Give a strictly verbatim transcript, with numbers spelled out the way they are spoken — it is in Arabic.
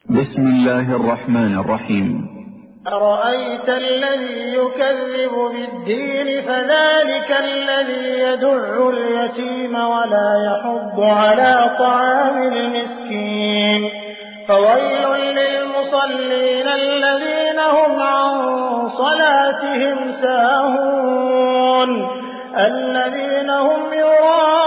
بسم الله الرحمن الرحيم. أرأيت الذي يكذب بالدين فذلك الذي يدع اليتيم ولا يحض على طعام المسكين فويل للمصلين الذين هم عن صلاتهم ساهون الذين هم يراءون